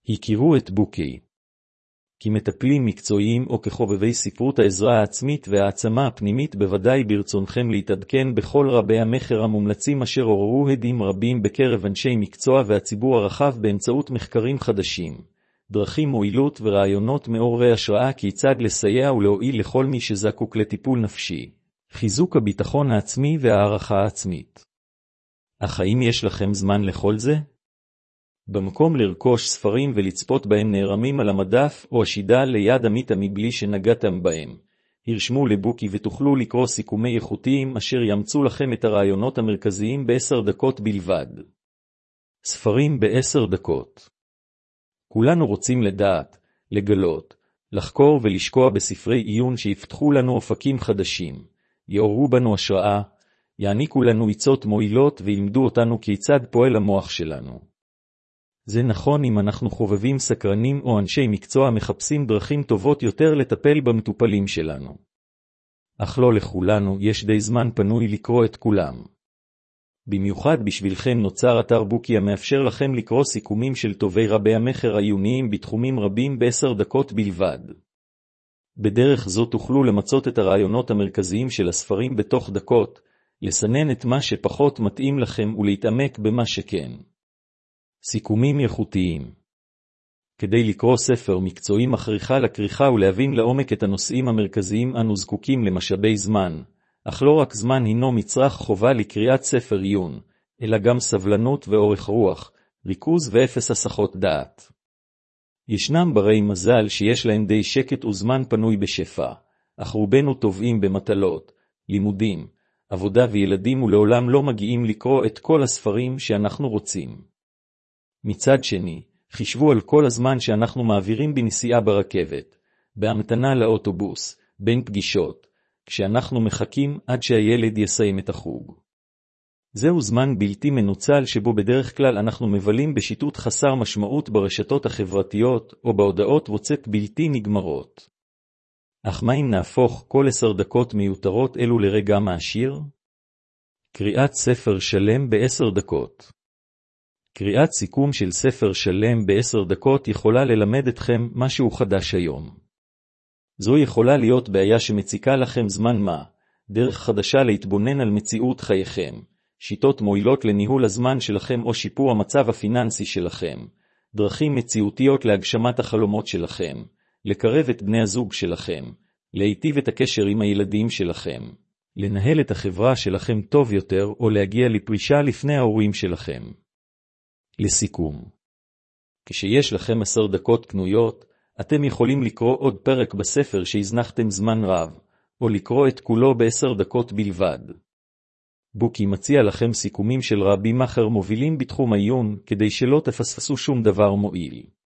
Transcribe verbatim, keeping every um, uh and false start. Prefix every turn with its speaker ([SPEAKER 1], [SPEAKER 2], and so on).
[SPEAKER 1] הכירו את בוקי. כמטפלים מקצועיים או כחובבי ספרות העזרה העצמית והעצמה הפנימית בוודאי ברצונכם להתעדכן בכל רבי המחר המומלצים אשר עוררו הדים רבים בקרב אנשי מקצוע והציבור הרחב באמצעות מחקרים חדשים, דרכים מועילות ורעיונות מעוררי השראה כיצד לסייע ולהועיל לכל מי שזקוק לטיפול נפשי, חיזוק הביטחון העצמי והערכה העצמית. אך האם יש לכם זמן לכל זה? במקום לרכוש ספרים ולצפות בהם נערמים על המדף או השידה ליד המיטה מבלי שנגעתם בהם, הרשמו לבוקי ותוכלו לקרוא סיכומי איכותיים אשר ימצאו לכם את הרעיונות המרכזיים בעשר דקות בלבד. ספרים בעשר דקות. כולנו רוצים לדעת, לגלות, לחקור ולשקוע בספרי עיון שיפתחו לנו אופקים חדשים, יעוררו בנו השראה, יעניקו לנו עצות מועילות וילמדו אותנו כיצד פועל המוח שלנו. זה נכון אם אנחנו חובבים סקרנים או אנשי מקצוע מחפשים דרכים טובות יותר לטפל במטופלים שלנו. אך לא לכולנו יש די זמן פנוי לקרוא את כולם. במיוחד בשבילכם נוצר אתר בוקי המאפשר לכם לקרוא סיכומים של טובי רבי המחר העיוניים בתחומים רבים בעשר דקות בלבד. בדרך זו תוכלו למצות את הרעיונות המרכזיים של הספרים בתוך דקות, לסנן את מה שפחות מתאים לכם ולהתעמק במה שכן. סיכומים איכותיים. כדי לקרוא ספר מקצועי מכריחה לקריחה ולהבין לעומק את הנושאים המרכזיים אנו זקוקים למשאבי זמן, אך לא רק זמן הינו מצרך חובה לקריאת ספר עיון, אלא גם סבלנות ואורך רוח, ריכוז ואפס הסחות דעת. ישנם ברי מזל שיש להם די שקט וזמן פנוי בשפע, אך רובנו טובעים במטלות, לימודים, עבודה וילדים ולעולם לא מגיעים לקרוא את כל הספרים שאנחנו רוצים. מצד שני, חישבו על כל הזמן שאנחנו מעבירים בנסיעה ברכבת, בהמתנה לאוטובוס, בין פגישות, כשאנחנו מחכים עד שהילד יסיים את החוג. זהו זמן בלתי מנוצל שבו בדרך כלל אנחנו מבלים בשיטוט חסר משמעות ברשתות החברתיות או בהודעות וואטסאפ בלתי נגמרות. אך מה אם נהפוך כל עשר דקות מיותרות אלו לרגע מעשיר? קריאת ספר שלם בעשר דקות. קריאת סיכום של ספר שלם בעשר דקות יכולה ללמד אתכם משהו חדש היום. זו יכולה להיות בעיה שמציקה לכם זמן מה, דרך חדשה להתבונן על מציאות חייכם, שיטות מועילות לניהול הזמן שלכם או שיפור המצב הפיננסי שלכם, דרכים מציאותיות להגשמת החלומות שלכם, לקרב את בני הזוג שלכם, להיטיב את הקשר עם הילדים שלכם, לנהל את החברה שלכם טוב יותר או להגיע לפרישה לפני ההורים שלכם. לסיכום. כשיש לכם עשר דקות פנויות, אתם יכולים לקרוא עוד פרק בספר שהזנחתם זמן רב, או לקרוא את כולו בעשר דקות בלבד. בוקי מציע לכם סיכומים של רבי מחר מובילים בתחום העיון, כדי שלא תפספסו שום דבר מועיל.